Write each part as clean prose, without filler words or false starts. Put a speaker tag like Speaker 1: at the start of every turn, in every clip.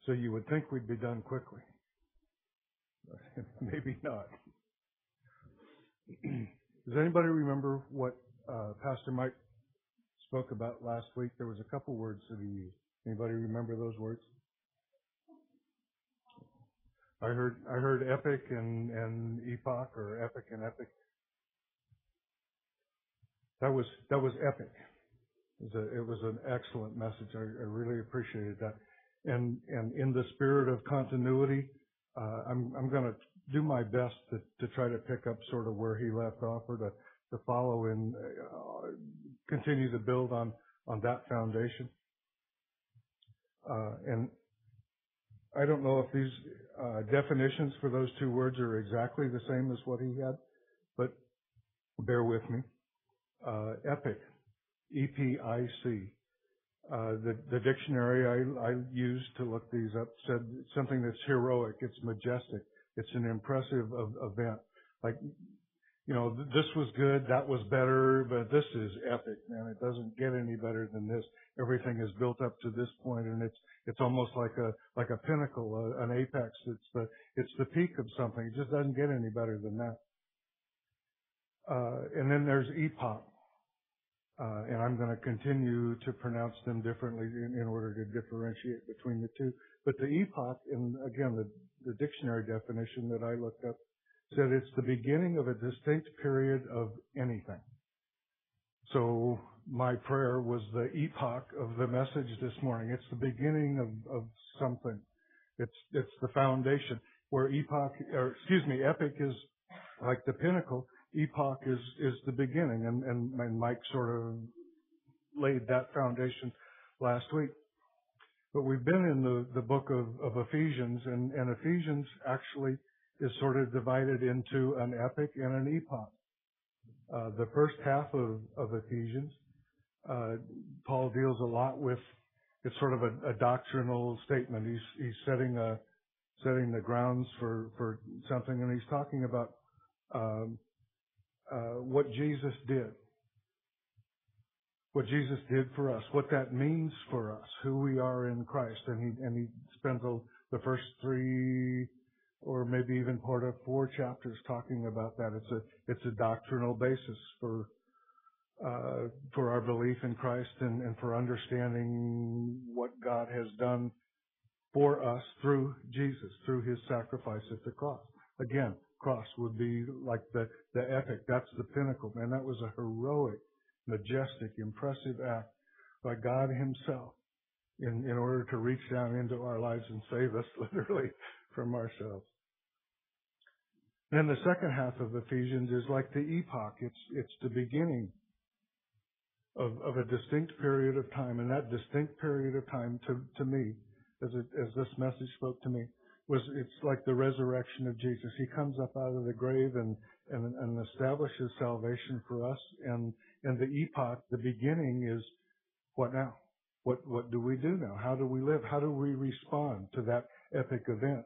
Speaker 1: So you would think we'd be done quickly. Maybe not. Does anybody remember what Pastor Mike spoke about last week? There was a couple words that he used. Anybody remember those words? I heard epic and epoch, or epic and epic. That was epic. It was an excellent message. I really appreciated that. And in the spirit of continuity, I'm going to do my best to try to pick up sort of where he left off, or to follow and continue to build on that foundation. And I don't know if these definitions for those two words are exactly the same as what he had, but bear with me. Epic, E-P-I-C. The dictionary I used to look these up said something that's heroic, it's majestic, it's an impressive event. Like, this was good, that was better, but this is epic, man. It doesn't get any better than this. Everything is built up to this point, and it's almost like a pinnacle, an apex. It's the peak of something. It just doesn't get any better than that. And then there's epoch. And I'm going to continue to pronounce them differently in order to differentiate between the two. But the epoch, and again, the dictionary definition that I looked up, said it's the beginning of a distinct period of anything. So my prayer was the epoch of the message this morning. It's the beginning of something. It's the foundation. Where epic is like the pinnacle. Epoch is the beginning, and Mike sort of laid that foundation last week. But we've been in the book of Ephesians, and Ephesians actually is sort of divided into an epic and an epoch. The first half of Ephesians, Paul deals a lot with, it's sort of a doctrinal statement. He's setting the grounds for something, and he's talking about what Jesus did. What Jesus did for us, what that means for us, who we are in Christ. And he spends the first 3 or maybe even part of 4 chapters talking about that. It's a doctrinal basis for our belief in Christ and for understanding what God has done for us through Jesus, through his sacrifice at the cross. Again, cross would be like the epic. That's the pinnacle. Man, that was a heroic, majestic, impressive act by God himself in order to reach down into our lives and save us literally from ourselves. Then the second half of Ephesians is like the epoch. It's the beginning of a distinct period of time. And that distinct period of time to me, as this message spoke to me, it's like the resurrection of Jesus. He comes up out of the grave and establishes salvation for us. And the epoch, the beginning, is what now? What do we do now? How do we live? How do we respond to that epic event?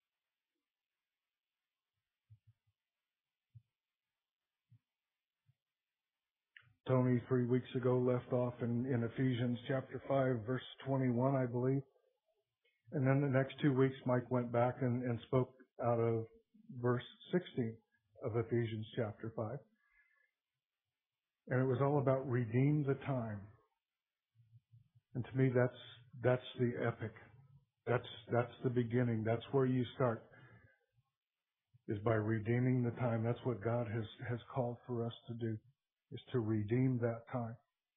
Speaker 1: Tony 3 weeks ago left off in Ephesians chapter 5, verse 21, I believe. And then the next 2 weeks, Mike went back and spoke out of verse 16 of Ephesians chapter 5. And it was all about redeem the time. And to me, that's the epic. That's the beginning. That's where you start, is by redeeming the time. That's what God has called for us to do, is to redeem that time.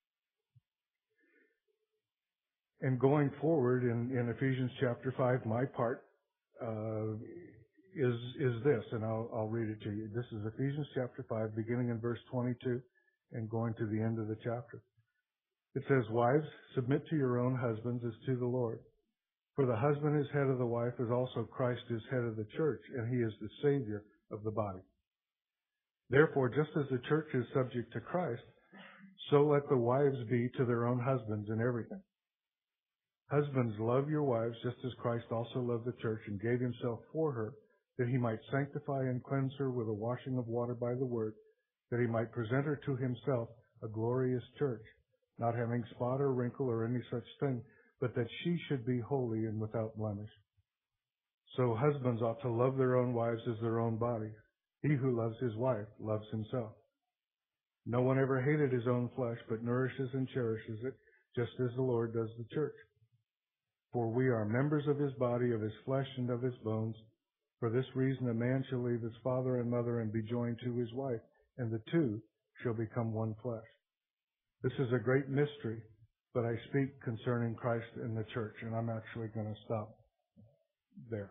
Speaker 1: And going forward in Ephesians chapter 5, my part is this, and I'll read it to you. This is Ephesians chapter 5, beginning in verse 22 and going to the end of the chapter. It says, "Wives, submit to your own husbands as to the Lord. For the husband is head of the wife, as also Christ is head of the church, and he is the Savior of the body. Therefore, just as the church is subject to Christ, so let the wives be to their own husbands in everything. Husbands, love your wives just as Christ also loved the church and gave himself for her, that he might sanctify and cleanse her with a washing of water by the word, that he might present her to himself a glorious church, not having spot or wrinkle or any such thing, but that she should be holy and without blemish. So husbands ought to love their own wives as their own body. He who loves his wife loves himself. No one ever hated his own flesh, but nourishes and cherishes it, just as the Lord does the church. For we are members of his body, of his flesh, and of his bones. For this reason a man shall leave his father and mother and be joined to his wife, and the two shall become one flesh. This is a great mystery, but I speak concerning Christ and the church, and I'm actually going to stop there.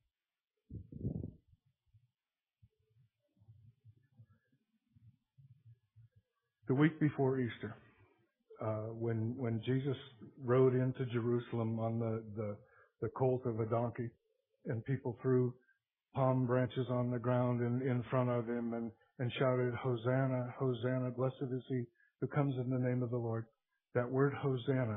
Speaker 1: The week before Easter, when Jesus rode into Jerusalem on the colt of a donkey, and people threw palm branches on the ground in front of him and shouted, Hosanna, Hosanna, blessed is he who comes in the name of the Lord. That word Hosanna,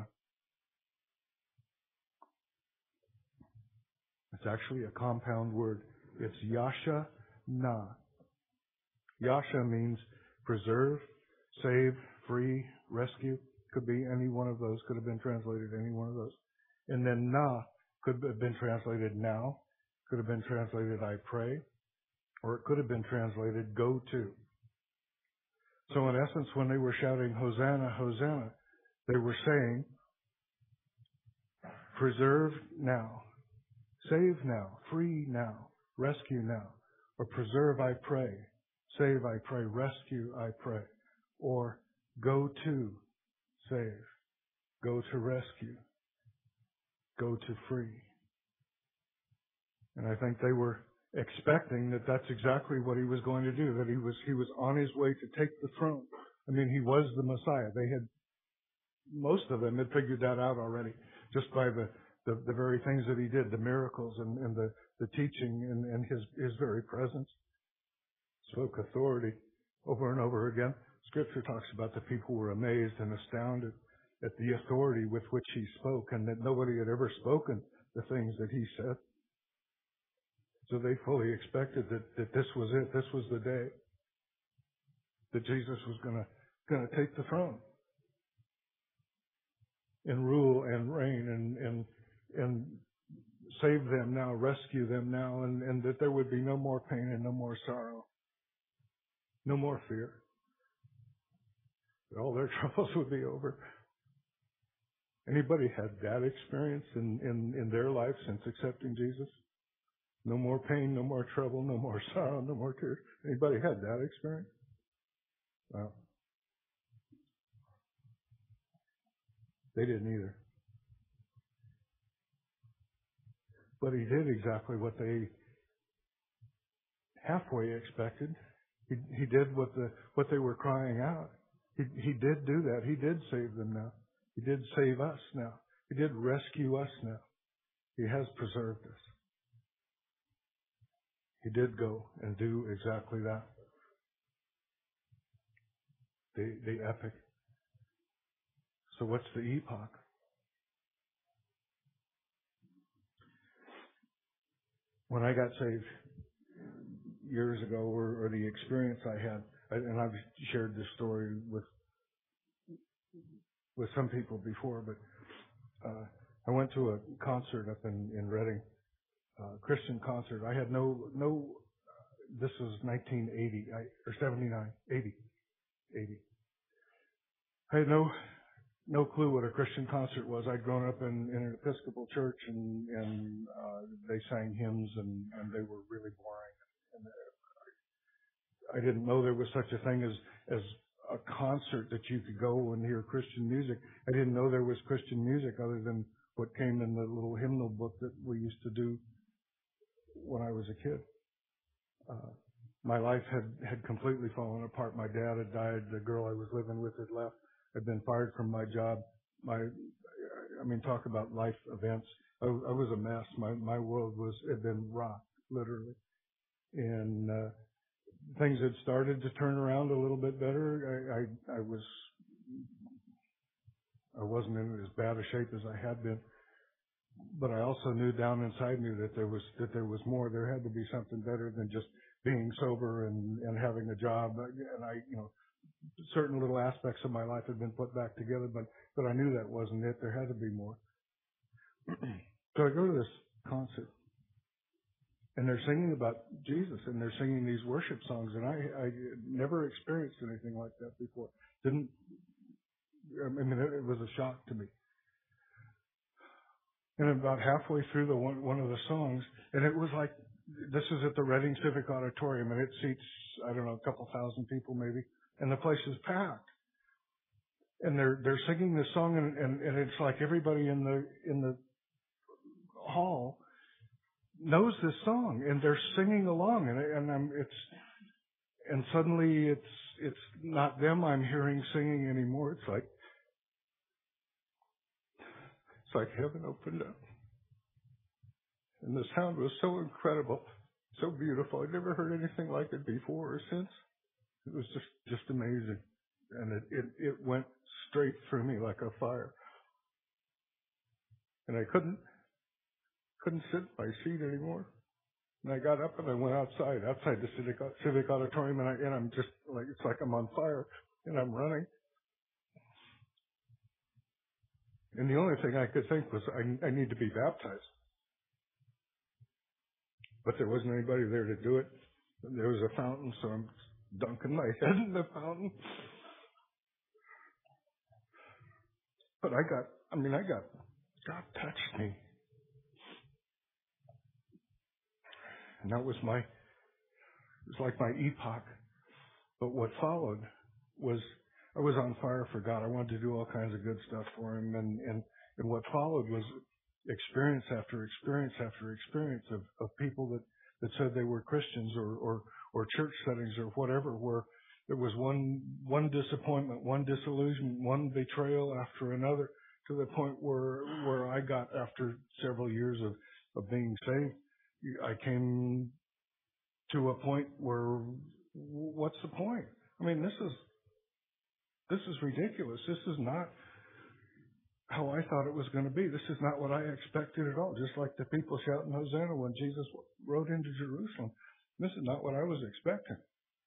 Speaker 1: it's actually a compound word. It's Yasha Na. Yasha means preserve, save, free, rescue. Could be any one of those. Could have been translated any one of those. And then Na could have been translated now. Could have been translated I pray. Or it could have been translated go to. So in essence, when they were shouting Hosanna, Hosanna, they were saying preserve now, save now, free now, rescue now. Or preserve I pray, save I pray, rescue I pray. Or go to save, go to rescue, go to free. And I think they were expecting that that's exactly what he was going to do, that he was on his way to take the throne. I mean, he was the Messiah. Most of them had figured that out already, just by the very things that he did, the miracles and the teaching and his very presence. Spoke authority over and over again. Scripture talks about the people were amazed and astounded at the authority with which he spoke, and that nobody had ever spoken the things that he said. So they fully expected that this was it. This was the day that Jesus was going to take the throne and rule and reign and save them now, rescue them now, and that there would be no more pain and no more sorrow, no more fear. That all their troubles would be over. Anybody had that experience in their life since accepting Jesus? No more pain, no more trouble, no more sorrow, no more tears. Anybody had that experience? Well, they didn't either. But he did exactly what they halfway expected. He did what they were crying out. He did do that. He did save them now. He did save us now. He did rescue us now. He has preserved us. He did go and do exactly that. The epic. So what's the epoch? When I got saved years ago, or the experience I had, and I've shared this story with some people before, but I went to a concert up in Reading, Christian concert. I had no. This was 1980 or 79, 80. I had no clue what a Christian concert was. I'd grown up in an Episcopal church, and they sang hymns, and they were really boring. And I didn't know there was such a thing as a concert that you could go and hear Christian music. I didn't know there was Christian music other than what came in the little hymnal book that we used to do when I was a kid. My life had completely fallen apart. My dad had died. The girl I was living with had left. I'd been fired from my job. Talk about life events. I was a mess. My world had been rocked, literally. And things had started to turn around a little bit better. I wasn't in as bad a shape as I had been. But I also knew down inside me that there was more. There had to be something better than just being sober and having a job. And certain little aspects of my life had been put back together, but I knew that wasn't it. There had to be more. So I go to this concert, and they're singing about Jesus, and they're singing these worship songs, and I never experienced anything like that before. I mean, it was a shock to me. And about halfway through one of the songs, and it was like, this is at the Reading Civic Auditorium, and it seats, I don't know, a couple thousand people maybe, and the place is packed. And they're singing this song, and it's like everybody in the hall knows this song, and they're singing along, and suddenly it's not them I'm hearing singing anymore. It's like heaven opened up, and the sound was so incredible, so beautiful. I'd never heard anything like it before or since. It was just amazing, and it went straight through me like a fire, and I couldn't sit in my seat anymore. And I got up and I went outside the civic auditorium, and I'm just like, it's like I'm on fire, and I'm running. And the only thing I could think was, I need to be baptized. But there wasn't anybody there to do it. There was a fountain, so I'm dunking my head in the fountain. But God touched me. And that was like my epoch. But what followed was, I was on fire for God. I wanted to do all kinds of good stuff for Him. And what followed was experience after experience after experience of people that said they were Christians or church settings or whatever, where there was one disappointment, one disillusionment, one betrayal after another, to the point where I got, after several years of being saved, I came to a point where, what's the point? I mean, this is ridiculous. This is not how I thought it was going to be. This is not what I expected at all. Just like the people shouting Hosanna when Jesus rode into Jerusalem. This is not what I was expecting.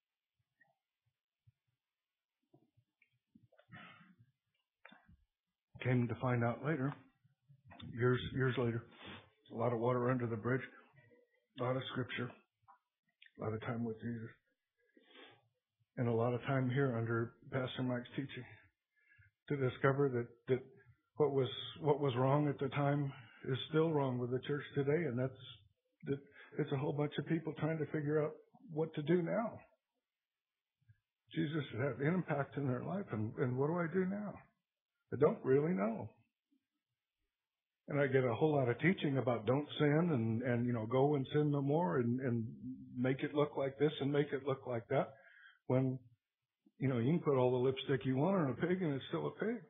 Speaker 1: Came to find out later, years later, a lot of water under the bridge, a lot of scripture, a lot of time with Jesus, and a lot of time here under Pastor Mike's teaching to discover that what was wrong at the time is still wrong with the church today, and that it's a whole bunch of people trying to figure out what to do now. Jesus had an impact in their life, and what do I do now? I don't really know. And I get a whole lot of teaching about don't sin and go and sin no more and make it look like this and make it look like that, when you can put all the lipstick you want on a pig and it's still a pig.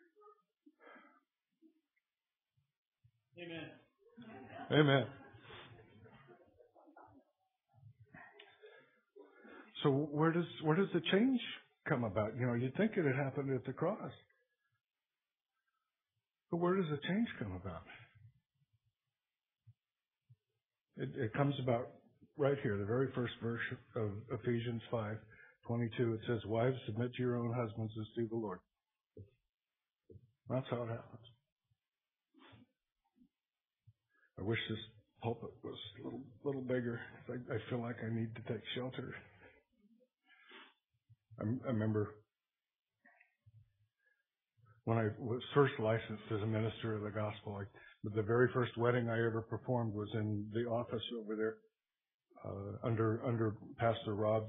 Speaker 1: Amen. So where does the change come about? You'd think it had happened at the cross. But where does the change come about? It comes about right here, the very first verse of Ephesians 5:22. It says, "Wives, submit to your own husbands as to the Lord." That's how it happens. I wish this pulpit was a little bigger. I feel like I need to take shelter. I remember when I was first licensed as a minister of the gospel, the very first wedding I ever performed was in the office over there, under Pastor Rob's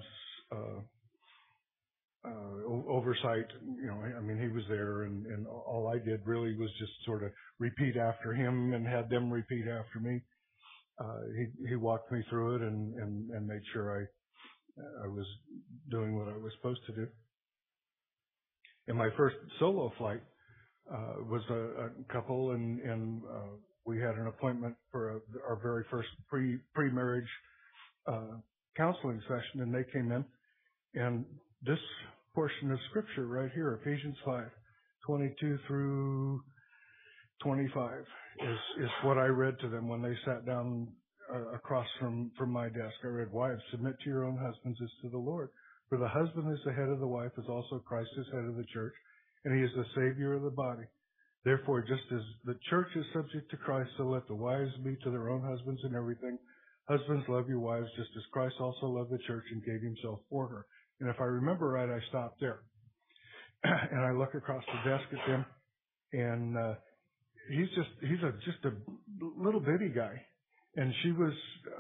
Speaker 1: oversight. He was there, and all I did really was just sort of repeat after him and had them repeat after me. He walked me through it and made sure I was doing what I was supposed to do. And my first solo flight was a couple, and we had an appointment for our very first pre-marriage counseling session, and they came in, and this portion of scripture right here, Ephesians 5:22 through 25, is what I read to them when they sat down across from my desk. I read, "Wives, submit to your own husbands as to the Lord. For the husband is the head of the wife, as also Christ is head of the church, and he is the Savior of the body. Therefore, just as the church is subject to Christ, so let the wives be to their own husbands in everything. Husbands, love your wives just as Christ also loved the church and gave himself for her. And if I remember right, I stopped there. And I look across the desk at them, and he's just a little bitty guy. And she was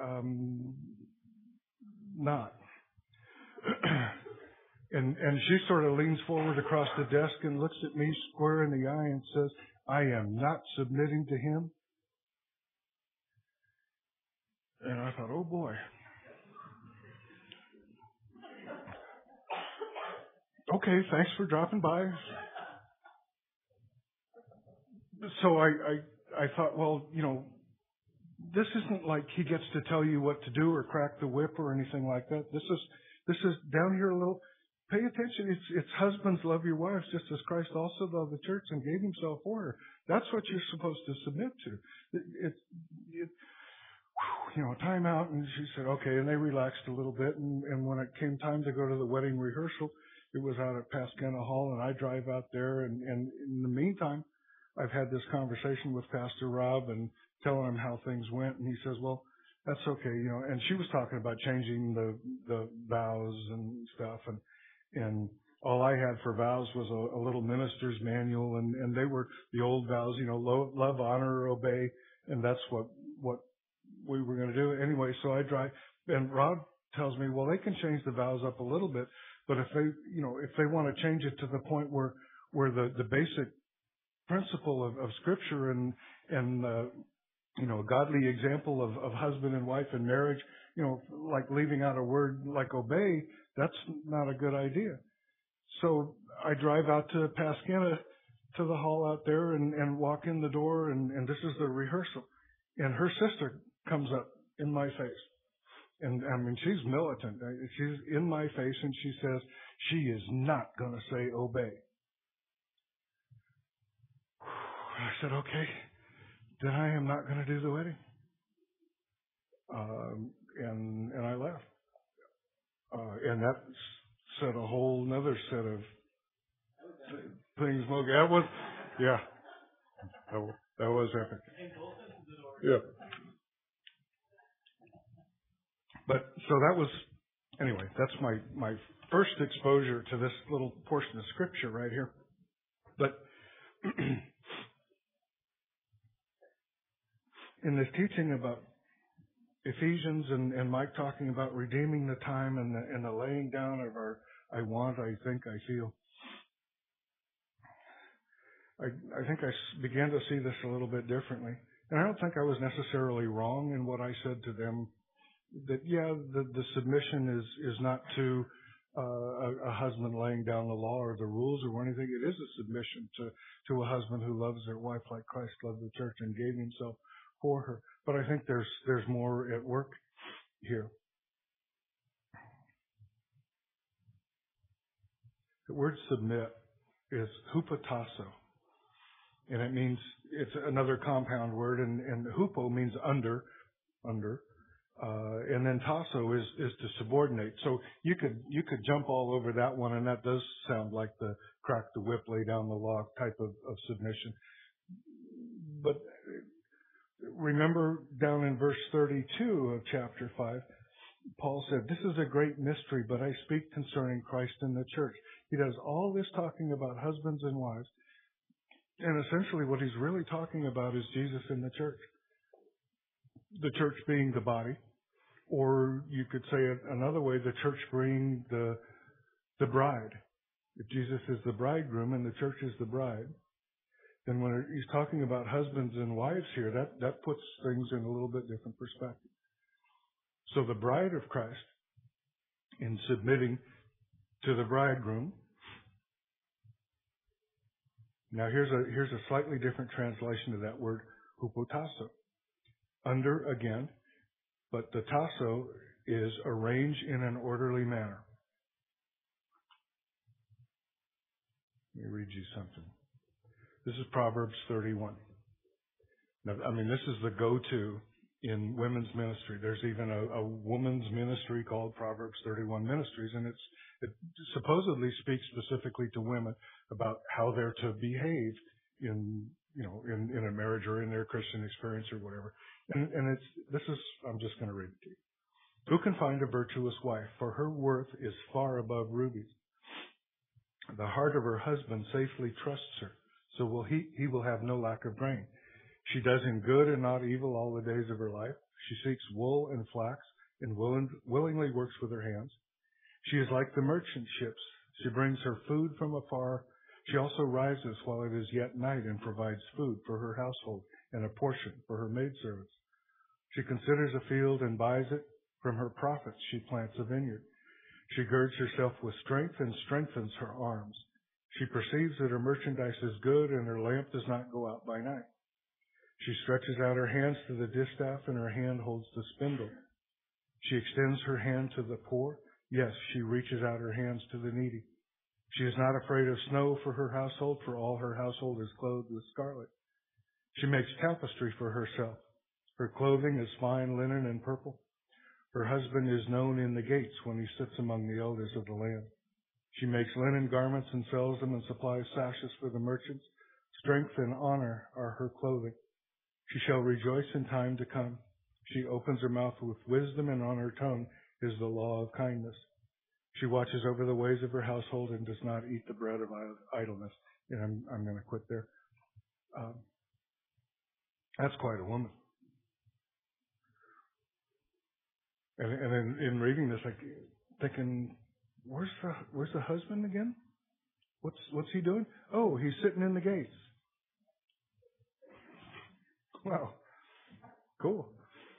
Speaker 1: not. And she sort of leans forward across the desk and looks at me square in the eye and says, I am not submitting to him. And I thought, oh boy. Okay, thanks for dropping by. So I thought, well, this isn't like he gets to tell you what to do or crack the whip or anything like that. This is down here a little. Pay attention. It's husbands, love your wives just as Christ also loved the church and gave himself for her. That's what you're supposed to submit to. Time out. And she said, okay. And they relaxed a little bit. And when it came time to go to the wedding rehearsal, it was out at Pascana Hall, and I drive out there. And in the meantime, I've had this conversation with Pastor Rob and telling him how things went. And he says, well, that's okay. And she was talking about changing the vows and stuff. And all I had for vows was a little minister's manual, and they were the old vows, love, honor, obey, and that's what we were going to do anyway. So I drive, and Rob tells me, well, they can change the vows up a little bit, but if they want to change it to the point where the basic principle of Scripture and a godly example of husband and wife in marriage, like leaving out a word like obey, that's not a good idea. So I drive out to Pascana to the hall out there and walk in the door, and this is the rehearsal. And her sister comes up in my face. And I mean, she's militant. She's in my face, and she says, she is not going to say obey. I said, okay, then I am not going to do the wedding. And I left. And that set a whole nother set of things. That was epic. Yeah. But so that's my first exposure to this little portion of Scripture right here. But in this teaching about Ephesians and Mike talking about redeeming the time and the laying down of our I want, I think, I feel. I think I began to see this a little bit differently. And I don't think I was necessarily wrong in what I said to them. That, the submission is not to a husband laying down the law or the rules or anything. It is a submission to a husband who loves their wife like Christ loved the church and gave himself for her. But I think there's more at work here. The word submit is hupotasso. And it means, it's another compound word, and hupo means under, and then tasso is to subordinate. So you could jump all over that one, and that does sound like the crack the whip, lay down the law type of submission. But remember down in verse 32 of chapter 5, Paul said, this is a great mystery, but I speak concerning Christ and the church. He does all this talking about husbands and wives. And essentially what he's really talking about is Jesus and the church. The church being the body. Or you could say it another way, the church being the bride. If Jesus is the bridegroom and the church is the bride, then when he's talking about husbands and wives here, that puts things in a little bit different perspective. So the bride of Christ, in submitting to the bridegroom. Now here's a slightly different translation of that word, hupotasso. Under again, but the tasso is arranged in an orderly manner. Let me read you something. This is Proverbs 31. Now, I mean, this is the go-to in women's ministry. There's even a woman's ministry called Proverbs 31 Ministries, and it supposedly speaks specifically to women about how they're to behave in a marriage or in their Christian experience or whatever. And I'm just going to read it to you. Who can find a virtuous wife? For her worth is far above rubies. The heart of her husband safely trusts her, so he will have no lack of grain. She does him good and not evil all the days of her life. She seeks wool and flax and willingly works with her hands. She is like the merchant ships. She brings her food from afar. She also rises while it is yet night and provides food for her household and a portion for her maidservants. She considers a field and buys it. From her profits she plants a vineyard. She girds herself with strength and strengthens her arms. She perceives that her merchandise is good and her lamp does not go out by night. She stretches out her hands to the distaff and her hand holds the spindle. She extends her hand to the poor. Yes, she reaches out her hands to the needy. She is not afraid of snow for her household, for all her household is clothed with scarlet. She makes tapestry for herself. Her clothing is fine linen and purple. Her husband is known in the gates when he sits among the elders of the land. She makes linen garments and sells them and supplies sashes for the merchants. Strength and honor are her clothing. She shall rejoice in time to come. She opens her mouth with wisdom, and on her tongue is the law of kindness. She watches over the ways of her household and does not eat the bread of idleness. And I'm going to quit there. That's quite a woman. And in reading this, like thinking, where's the husband again? What's he doing? Oh, he's sitting in the gates. Wow, cool.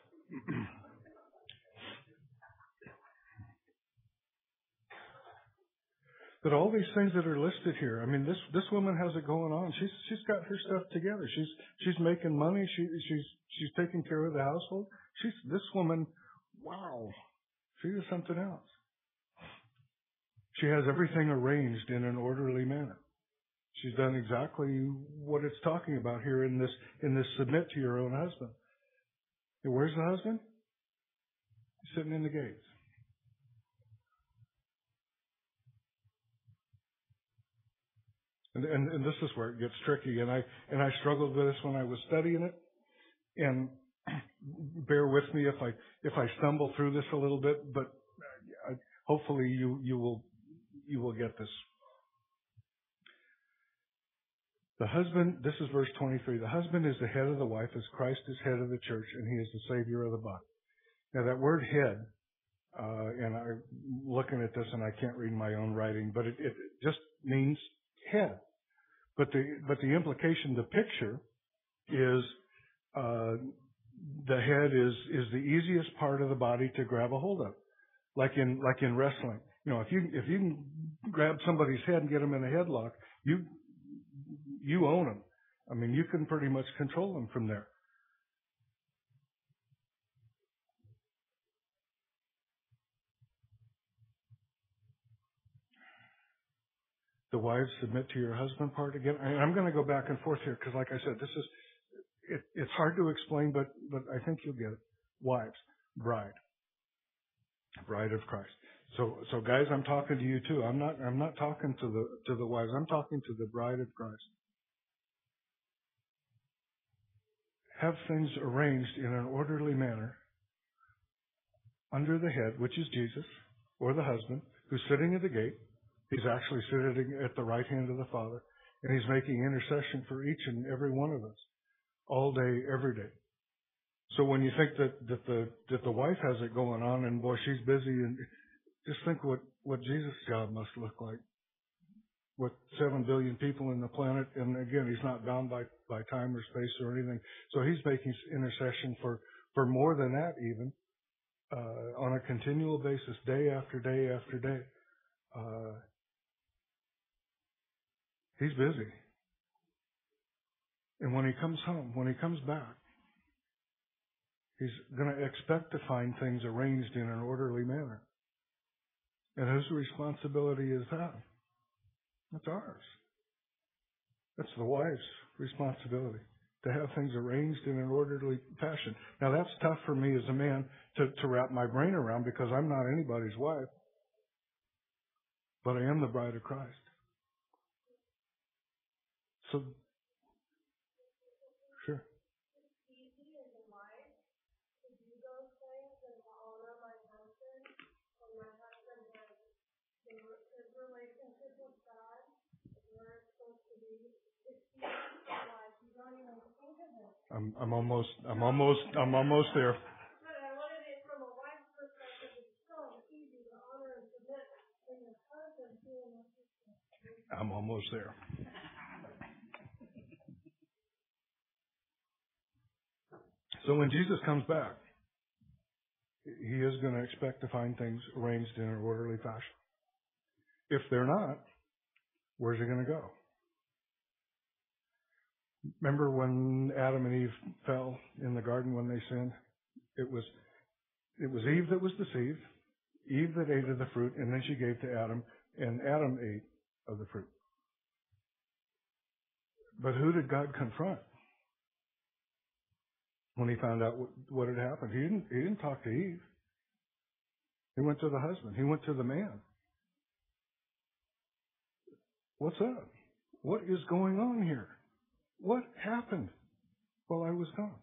Speaker 1: But all these things that are listed here, I mean, this woman has it going on. She's got her stuff together. She's making money. She's taking care of the household. This woman. Wow, she is something else. She has everything arranged in an orderly manner. She's done exactly what it's talking about here in this submit to your own husband. And where's the husband? He's sitting in the gates. And this is where it gets tricky. And I struggled with this when I was studying it. And bear with me if I stumble through this a little bit, but hopefully you will get this. The husband, this is verse 23. The husband is the head of the wife, as Christ is head of the church, and he is the Savior of the body. Now that word head, and I'm looking at this and I can't read my own writing, but it just means head. But the implication, the picture is the head is the easiest part of the body to grab a hold of, like in wrestling. You know, if you can grab somebody's head and get them in a headlock, you own them. I mean, you can pretty much control them from there. The wives, submit to your husband part again. I'm going to go back and forth here because, like I said, it's hard to explain, but I think you'll get it. Wives, bride of Christ. So guys, I'm talking to you too. I'm not talking to the wives. I'm talking to the bride of Christ. Have things arranged in an orderly manner under the head, which is Jesus, or the husband, who's sitting at the gate. He's actually sitting at the right hand of the Father, and he's making intercession for each and every one of us, all day, every day. So when you think that the wife has it going on, and boy, she's busy, and just think what Jesus' job must look like. With 7 billion people in the planet, and again, he's not bound by time or space or anything. So he's making intercession for more than that, even on a continual basis, day after day after day. He's busy. And when he comes home, when he comes back, he's going to expect to find things arranged in an orderly manner. And whose responsibility is that? That's ours. That's the wife's responsibility, to have things arranged in an orderly fashion. Now, that's tough for me as a man to wrap my brain around because I'm not anybody's wife, but I am the bride of Christ. So I'm almost there. I'm almost there. So when Jesus comes back, he is going to expect to find things arranged in an orderly fashion. If they're not, where's he going to go? Remember when Adam and Eve fell in the garden when they sinned? It was Eve that was deceived, Eve that ate of the fruit, and then she gave to Adam, and Adam ate of the fruit. But who did God confront when he found out what had happened? He didn't talk to Eve. He went to the husband. He went to the man. What's up? What is going on here? What happened while I was gone?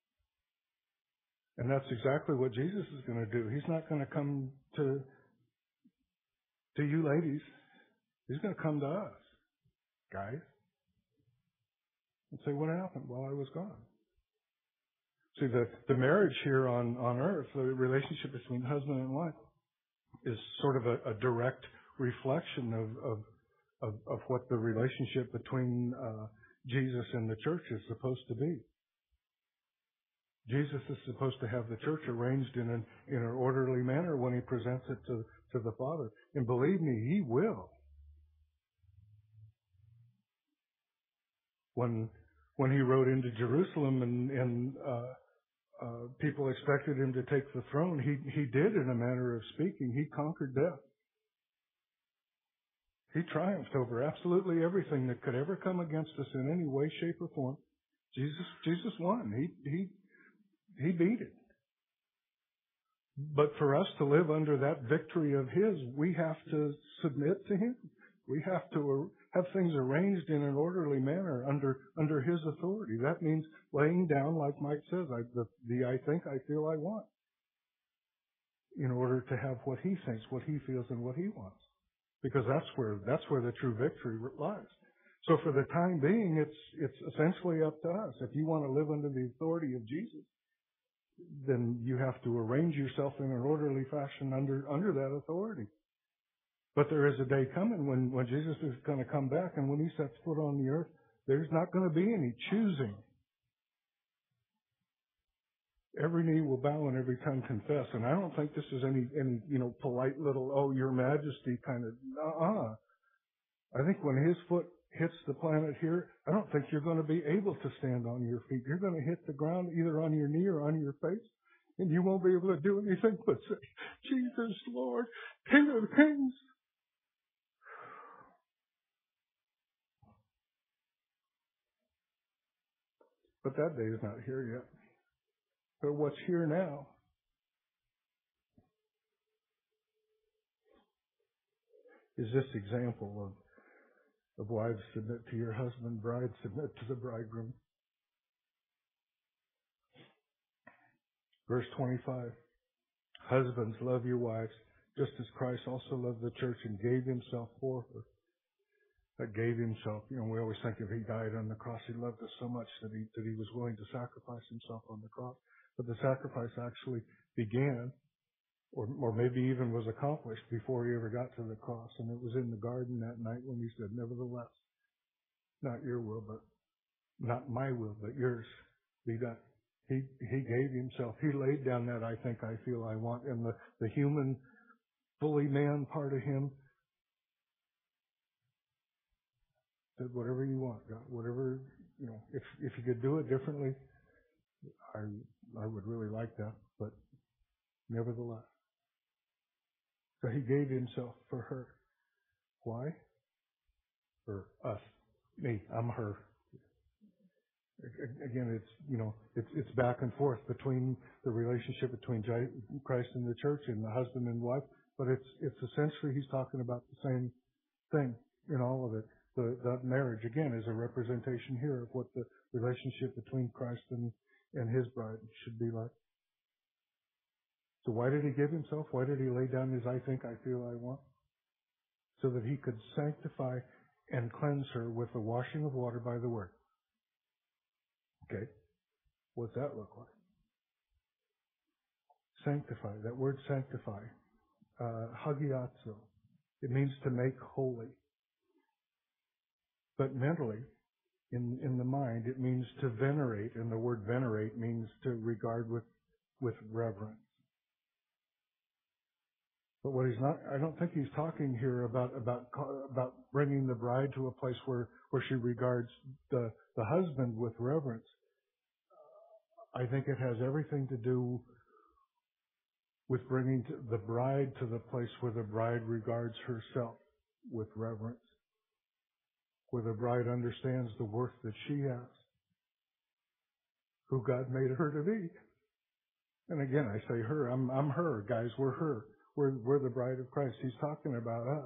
Speaker 1: And that's exactly what Jesus is going to do. He's not going to come to you ladies. He's going to come to us, guys, and say, what happened while I was gone? See, the marriage here on earth, the relationship between husband and wife, is sort of a direct reflection of what the relationship between Jesus and the church is supposed to be. Jesus is supposed to have the church arranged in an orderly manner when he presents it to the Father. And believe me, he will. When he rode into Jerusalem and people expected him to take the throne, he did in a manner of speaking. He conquered death. He triumphed over absolutely everything that could ever come against us in any way, shape, or form. Jesus won. He beat it. But for us to live under that victory of his, we have to submit to him. We have to have things arranged in an orderly manner under his authority. That means laying down, like Mike says, the I think, I feel, I want, in order to have what he thinks, what he feels, and what he wants. Because that's where the true victory lies. So for the time being, it's essentially up to us. If you want to live under the authority of Jesus, then you have to arrange yourself in an orderly fashion under that authority. But there is a day coming when Jesus is going to come back, and when he sets foot on the earth, there's not going to be any choosing. Every knee will bow and every tongue confess. And I don't think this is any polite little, oh, your majesty kind of, I think when his foot hits the planet here, I don't think you're going to be able to stand on your feet. You're going to hit the ground either on your knee or on your face, and you won't be able to do anything but say, Jesus, Lord, King of Kings. But that day is not here yet. But what's here now is this example of wives submit to your husband, brides submit to the bridegroom. Verse 25, husbands, love your wives, just as Christ also loved the church and gave himself for her. That gave himself, we always think if he died on the cross, he loved us so much that he was willing to sacrifice himself on the cross. But the sacrifice actually began, or maybe even was accomplished before he ever got to the cross. And it was in the garden that night when he said, nevertheless, not your will, but not my will, but yours be done. He gave himself. He laid down that I think, I feel, I want. And the human, fully man part of him said, whatever you want, God, whatever, if you could do it differently, I would really like that. But nevertheless. So he gave himself for her. Why? For us. Me. I'm her. Again, it's back and forth between the relationship between Christ and the church and the husband and wife, but it's essentially he's talking about the same thing in all of it. That marriage, again, is a representation here of what the relationship between Christ and his bride should be like. So why did he give himself? Why did he lay down his I think, I feel, I want? so that he could sanctify and cleanse her with the washing of water by the word. Okay, what's that look like? Sanctify, that word sanctify, hagiazo, it means to make holy. But mentally, in the mind, it means to venerate, and the word venerate means to regard with reverence. But what he's not, I don't think he's talking here about bringing the bride to a place where she regards the husband with reverence. I think it has everything to do with bringing the bride to the place where the bride regards herself with reverence, where the bride understands the worth that she has, who God made her to be. And again, I say her. I'm her, guys. We're her. We're the bride of Christ. He's talking about us.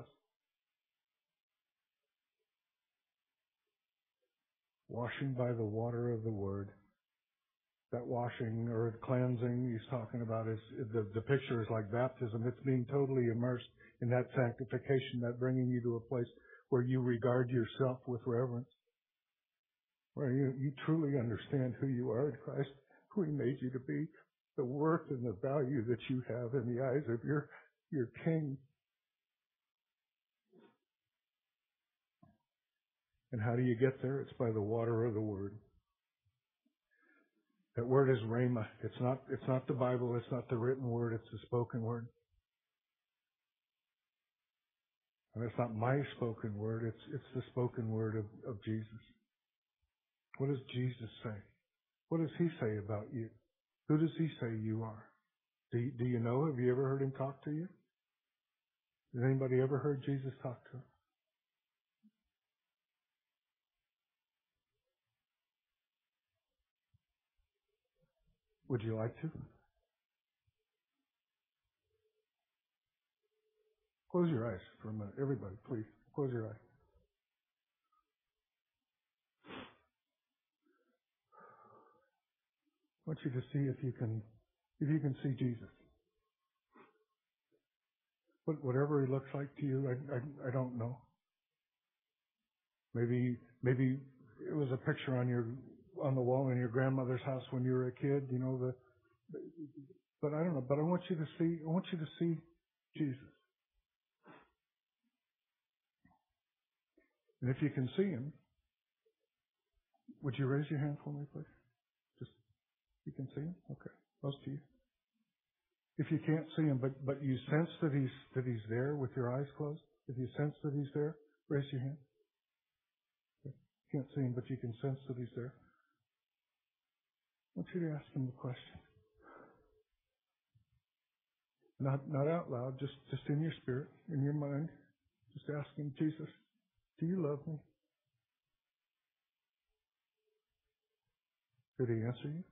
Speaker 1: Washing by the water of the word. That washing or cleansing he's talking about is the picture is like baptism. It's being totally immersed in that sanctification, that bringing you to a place where you regard yourself with reverence, where you truly understand who you are in Christ, who He made you to be, the worth and the value that you have in the eyes of your King. And how do you get there? It's by the water of the Word. That word is rhema. It's not the Bible. It's not the written word. It's the spoken word. And it's not my spoken word. It's the spoken word of Jesus. What does Jesus say? What does He say about you? Who does He say you are? Do you know? Have you ever heard Him talk to you? Has anybody ever heard Jesus talk to Him? Would you like to? Close your eyes for a minute. Everybody, please. Close your eyes. I want you to see if you can see Jesus. Whatever He looks like to you, I don't know. Maybe it was a picture on the wall in your grandmother's house when you were a kid, but I don't know. But I want you to see Jesus. And if you can see Him, would you raise your hand for me, please? Just, you can see Him? Okay. Most of you. If you can't see Him, but you sense that He's there with your eyes closed, if you sense that He's there, raise your hand. Okay. You can't see Him, but you can sense that He's there. I want you to ask Him the question. Not out loud, just in your spirit, in your mind. Just ask Him, Jesus, do you love me? Did He answer you?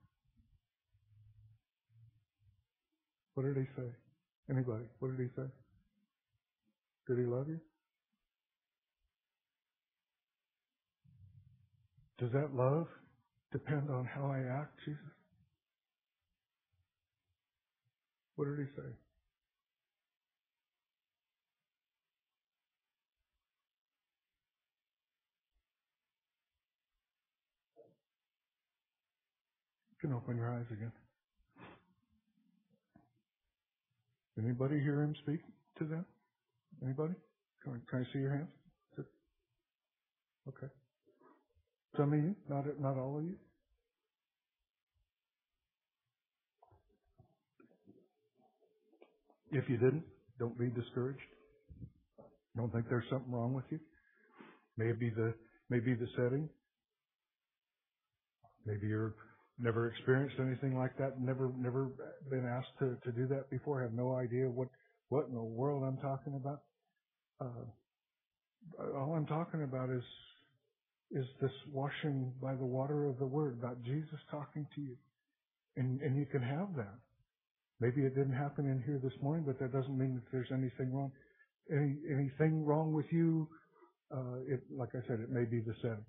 Speaker 1: What did He say? Anybody, what did He say? Did He love you? Does that love depend on how I act, Jesus? What did He say? You can open your eyes again. Anybody hear Him speak to them? Anybody? Can I see your hands? Okay. Some of you, not all of you. If you didn't, don't be discouraged. Don't think there's something wrong with you. Maybe the setting. Maybe you've never experienced anything like that. Never been asked to do that before. Have no idea what in the world I'm talking about. All I'm talking about is this washing by the water of the Word, about Jesus talking to you, and you can have that. Maybe it didn't happen in here this morning, but that doesn't mean that there's anything wrong. Anything wrong with you? Like I said, it may be the setting.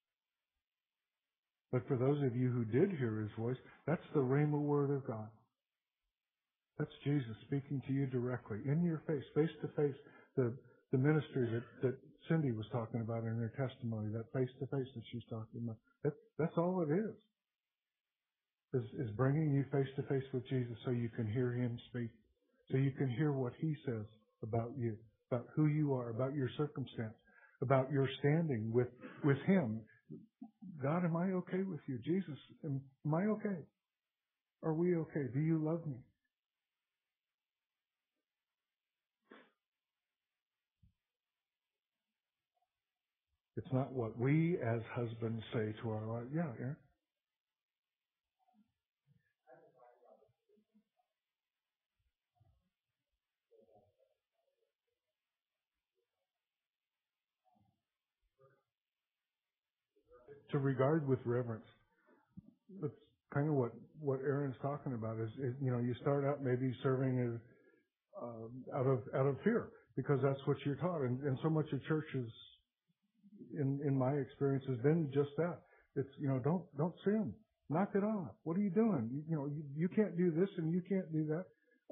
Speaker 1: But for those of you who did hear His voice, that's the Rhema word of God. That's Jesus speaking to you directly, in your face to face. the ministry that Cindy was talking about in her testimony, that face-to-face that she's talking about. That's all it is bringing you face-to-face with Jesus so you can hear Him speak, so you can hear what He says about you, about who you are, about your circumstance, about your standing with Him. God, am I okay with you? Jesus, am I okay? Are we okay? Do you love me? It's not what we as husbands say to our wife. Yeah, Aaron. To regard with reverence. That's kind of what Aaron's talking about. Is you start out maybe serving as out of fear because that's what you're taught, and so much of church is, in my experience, has been just that. It's don't sin, knock it off. What are you doing? You can't do this and you can't do that.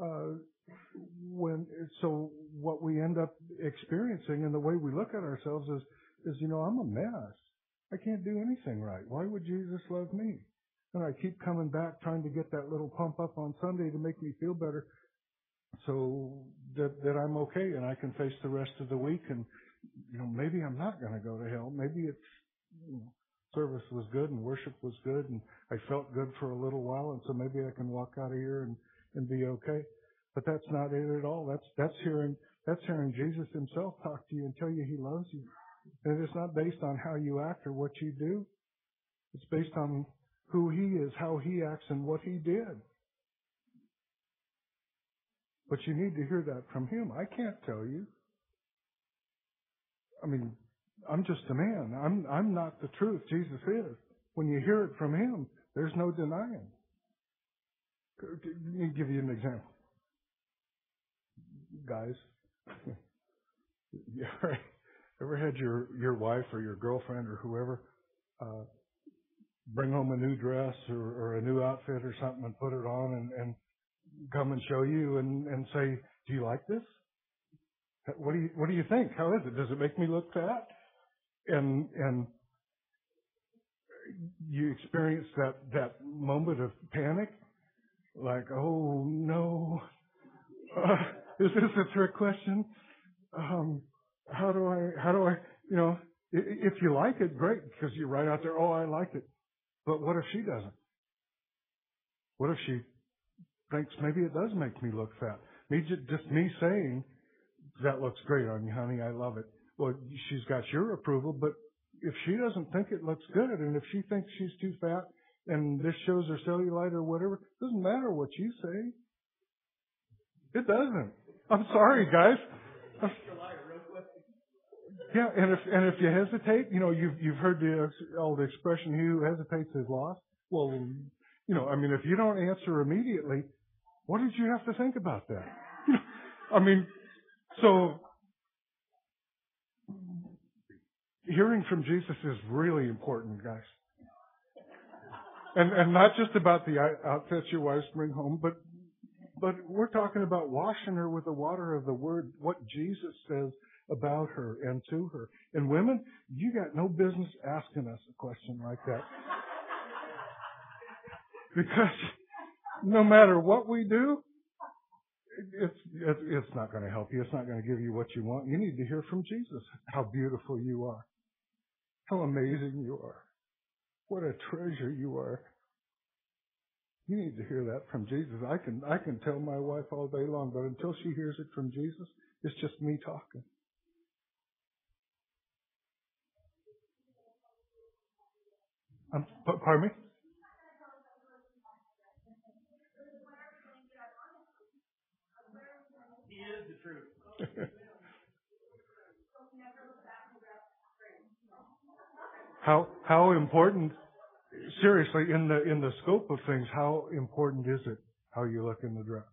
Speaker 1: So what we end up experiencing and the way we look at ourselves is I'm a mess. I can't do anything right. Why would Jesus love me? And I keep coming back trying to get that little pump up on Sunday to make me feel better so that I'm okay and I can face the rest of the week. And, maybe I'm not going to go to hell. Maybe it's, service was good and worship was good and I felt good for a little while. And so maybe I can walk out of here and be okay. But that's not it at all. That's hearing Jesus Himself talk to you and tell you He loves you. And it's not based on how you act or what you do. It's based on who He is, how He acts, and what He did. But you need to hear that from Him. I can't tell you. I mean, I'm just a man. I'm not the truth. Jesus is. When you hear it from Him, there's no denying. Let me give you an example. Guys, you ever had your wife or your girlfriend or whoever bring home a new dress or a new outfit or something and put it on and come and show you and say, do you like this? What do you think? How is it? Does it make me look fat? And you experience that moment of panic, like, oh no, is this a trick question? How do I, if you like it, great, because you're right out there, oh, I like it. But what if she doesn't? What if she thinks maybe it does make me look fat? Just me saying, that looks great on you, honey, I love it. Well, she's got your approval, but if she doesn't think it looks good, and if she thinks she's too fat, and this shows her cellulite or whatever, it doesn't matter what you say. It doesn't. I'm sorry, guys. Yeah, and if you hesitate, you've heard the old expression, "He who hesitates is lost." Well, if you don't answer immediately, what did you have to think about that? So hearing from Jesus is really important, guys. And not just about the outfits your wives bring home, but we're talking about washing her with the water of the Word, what Jesus says about her and to her. And women, you got no business asking us a question like that. Because no matter what we do, it's not going to help you. It's not going to give you what you want. You need to hear from Jesus how beautiful you are, how amazing you are, what a treasure you are. You need to hear that from Jesus. I can tell my wife all day long, but until she hears it from Jesus, it's just me talking. Pardon me? He is the truth. How important? Seriously, in the scope of things, how important is it how you look in the dress?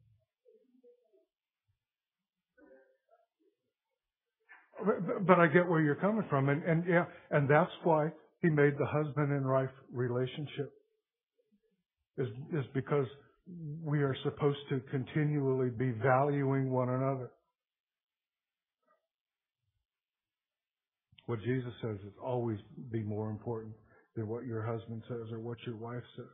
Speaker 1: But I get where you're coming from, and that's why He made the husband and wife relationship is because we are supposed to continually be valuing one another. What Jesus says is always be more important than what your husband says or what your wife says.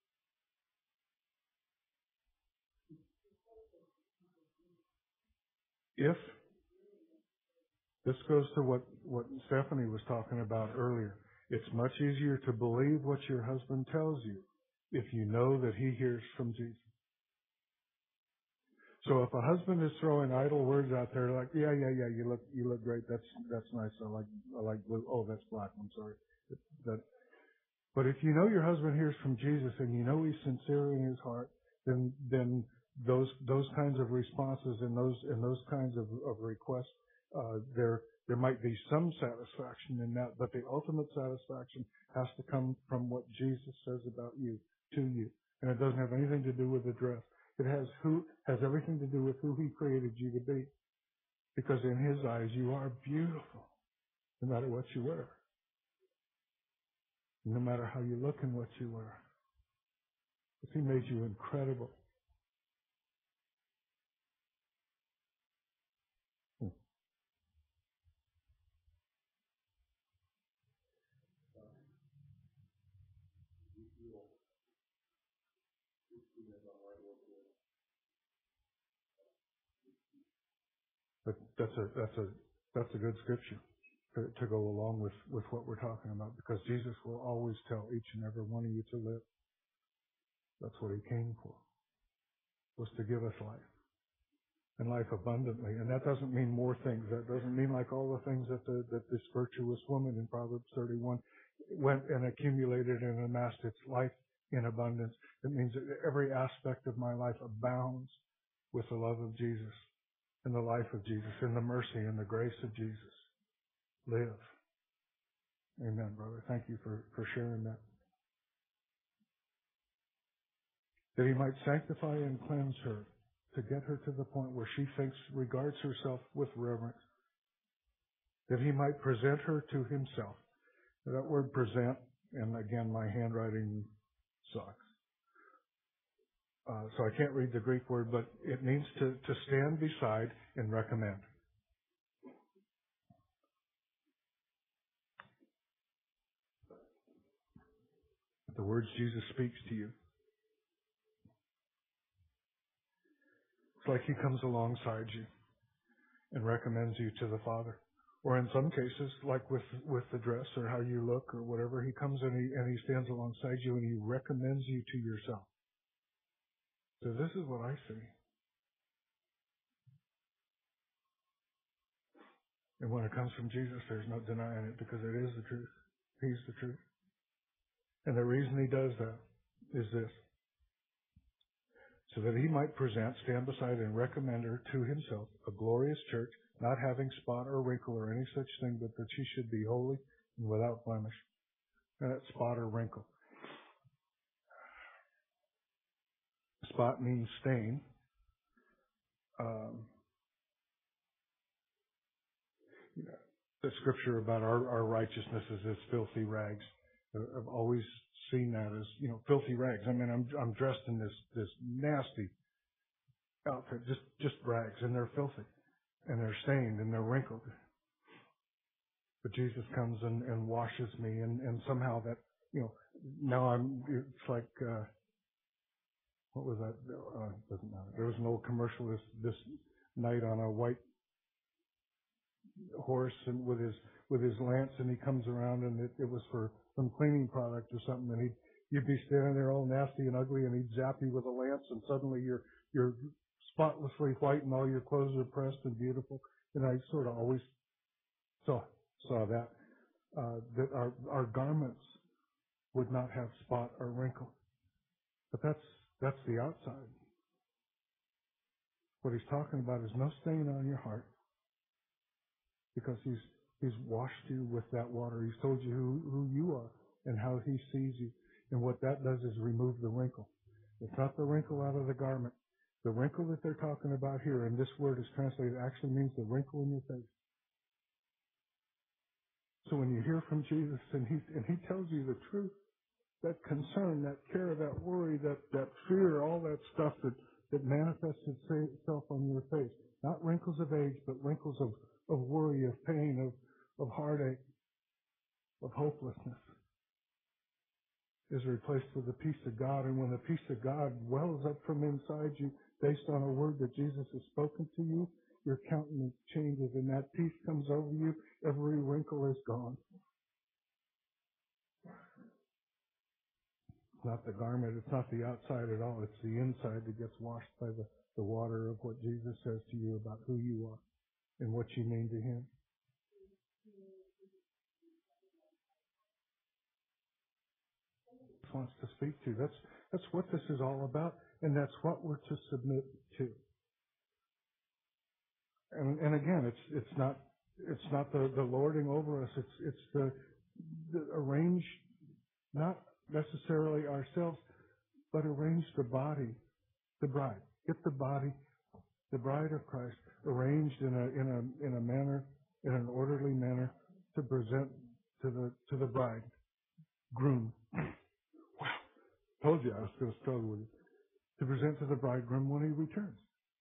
Speaker 1: If this goes to what Stephanie was talking about earlier, it's much easier to believe what your husband tells you if you know that he hears from Jesus. So if a husband is throwing idle words out there like, yeah, you look great, that's nice, I like blue, oh, that's black, I'm sorry. But if you know your husband hears from Jesus and you know he's sincere in his heart, then those kinds of responses and those kinds of requests, there might be some satisfaction in that, but the ultimate satisfaction has to come from what Jesus says about you to you, and it doesn't have anything to do with the dress. It has everything to do with who he created you to be, because in his eyes you are beautiful, no matter what you wear, no matter how you look and what you wear. He made you incredible. But that's a good scripture to go along with what we're talking about, because Jesus will always tell each and every one of you to live. That's what he came for, was to give us life, and life abundantly. And that doesn't mean more things. That doesn't mean like all the things that this virtuous woman in Proverbs 31 went and accumulated and amassed its life in abundance. It means that every aspect of my life abounds with the love of Jesus and the life of Jesus and the mercy and the grace of Jesus. Live. Amen, brother. Thank you for sharing that. That he might sanctify and cleanse her, to get her to the point where she regards herself with reverence. That he might present her to himself. That word present, and again, my handwriting sucks. So I can't read the Greek word, but it means to stand beside and recommend. The words Jesus speaks to you. It's like he comes alongside you and recommends you to the Father. Or in some cases, like with the dress or how you look or whatever, he comes and he stands alongside you and he recommends you to yourself. So this is what I see. And when it comes from Jesus, there's no denying it, because it is the truth. He's the truth. And the reason he does that is this: so that he might stand beside and recommend her to himself, a glorious church, not having spot or wrinkle or any such thing, but that she should be holy and without blemish. And that spot or wrinkle. Spot means stain. The scripture about our righteousness is as filthy rags. I've always seen that as, filthy rags. I mean, I'm dressed in this nasty outfit, just rags, and they're filthy, and they're stained, and they're wrinkled. But Jesus comes and washes me, and somehow that, now it's like, what was that? Doesn't matter. There was an old commercial this knight on a white horse and with his lance, and he comes around, and it was for some cleaning product or something, and you'd be standing there all nasty and ugly, and he'd zap you with a lance, and suddenly you're spotlessly white, and all your clothes are pressed and beautiful. And I sort of always saw that our garments would not have spot or wrinkle, but that's the outside. What he's talking about is no stain on your heart, because he's washed you with that water. He's told you who you are and how he sees you. And what that does is remove the wrinkle. It's not the wrinkle out of the garment. The wrinkle that they're talking about here, and this word is translated, actually means the wrinkle in your face. So when you hear from Jesus and he tells you the truth, that concern, that care, that worry, that fear, all that stuff that manifests itself on your face, not wrinkles of age, but wrinkles of worry, of pain, of heartache, hopelessness is replaced with the peace of God. And when the peace of God wells up from inside you based on a word that Jesus has spoken to you, your countenance changes and that peace comes over you. Every wrinkle is gone. It's not the garment. It's not the outside at all. It's the inside that gets washed by the water of what Jesus says to you about who you are and what you mean to Him. Wants to speak to. That's what this is all about, and that's what we're to submit to. And again, it's not the lording over us. It's the arrange, not necessarily ourselves, but arrange the body, the bride. Get the body, the bride of Christ, arranged in a manner, in an orderly manner, to present to the bride, groom. Told you I was going to struggle with it. To present to the bridegroom when he returns.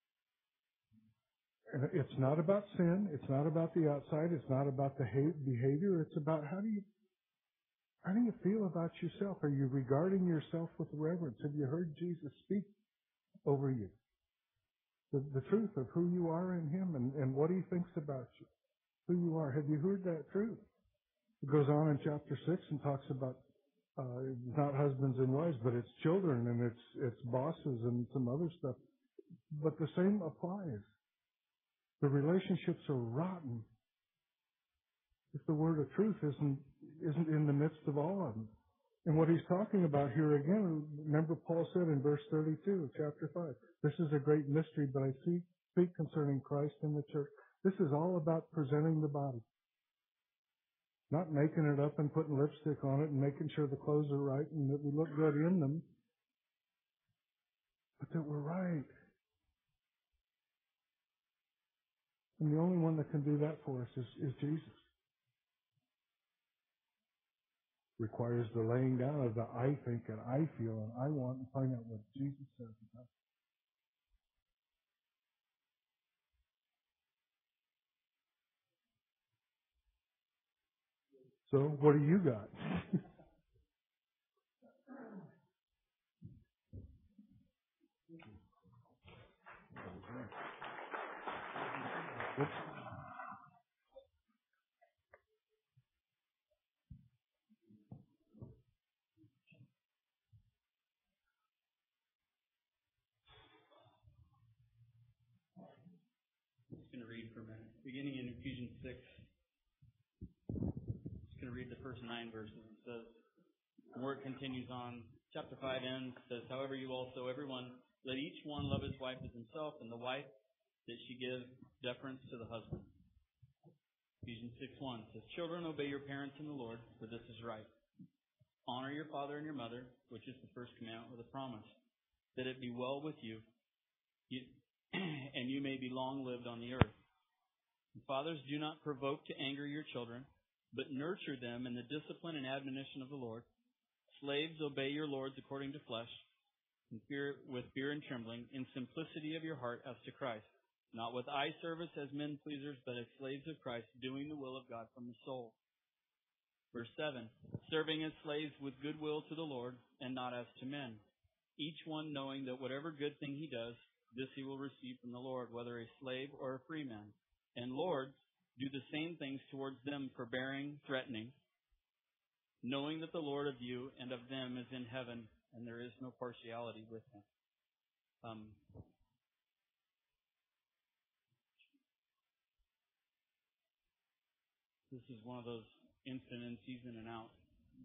Speaker 1: And it's not about sin. It's not about the outside. It's not about the behavior. It's about how do you feel about yourself? Are you regarding yourself with reverence? Have you heard Jesus speak over you? The truth of who you are in Him and what He thinks about you. Who you are. Have you heard that truth? It goes on in chapter 6 and talks about not husbands and wives, but it's children and it's bosses and some other stuff. But the same applies. The relationships are rotten if the word of truth isn't in the midst of all of them. And what he's talking about here again, remember Paul said in verse 32 of chapter 5, this is a great mystery, but I speak concerning Christ and the church. This is all about presenting the body. Not making it up and putting lipstick on it and making sure the clothes are right and that we look good in them, but that we're right. And the only one that can do that for us is Jesus. Requires the laying down of the I think and I feel and I want and find out what Jesus says about it. So, what do you got?
Speaker 2: I'm just going to read for a minute. Beginning in Ephesians 6, just going to read the first 9 verses. It says, where it continues on, chapter 5 ends, says, however you also, everyone, let each one love his wife as himself, and the wife that she give deference to the husband. Ephesians 6:1 says, children, obey your parents in the Lord, for this is right. Honor your father and your mother, which is the first commandment with a promise, that it be well with you, and you may be long-lived on the earth. And fathers, do not provoke to anger your children, but nurture them in the discipline and admonition of the Lord. Slaves, obey your lords according to flesh, with fear and trembling, in simplicity of your heart as to Christ, not with eye service as men pleasers, but as slaves of Christ, doing the will of God from the soul. Verse 7, serving as slaves with goodwill to the Lord, and not as to men, each one knowing that whatever good thing he does, this he will receive from the Lord, whether a slave or a free man. And lords, do the same things towards them, forbearing, threatening, knowing that the Lord of you and of them is in heaven, and there is no partiality with him. This is one of those instant in, season and out.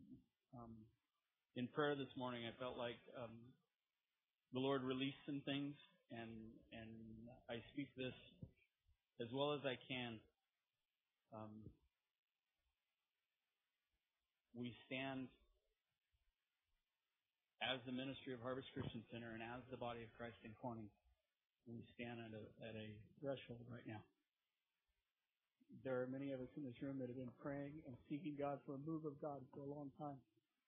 Speaker 2: In prayer this morning, I felt like the Lord released some things, and I speak this as well as I can. We stand as the ministry of Harvest Christian Center and as the body of Christ in Corning. We stand at a threshold right now. There are many of us in this room that have been praying and seeking God for a move of God for a long time.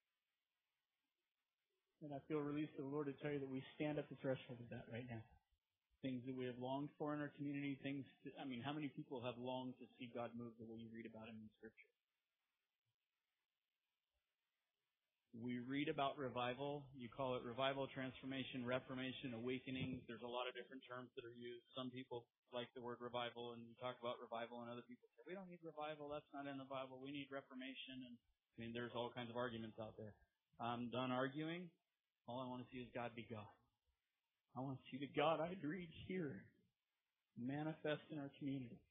Speaker 2: And I feel released to the Lord to tell you that we stand at the threshold of that right now. Things that we have longed for in our community, how many people have longed to see God move the way you read about Him in Scripture? We read about revival. You call it revival, transformation, reformation, awakening. There's a lot of different terms that are used. Some people like the word revival, and you talk about revival, and other people say, we don't need revival. That's not in the Bible. We need reformation. And I mean, there's all kinds of arguments out there. I'm done arguing. All I want to see is God be God. I want to see the God I'd read here manifest in our community.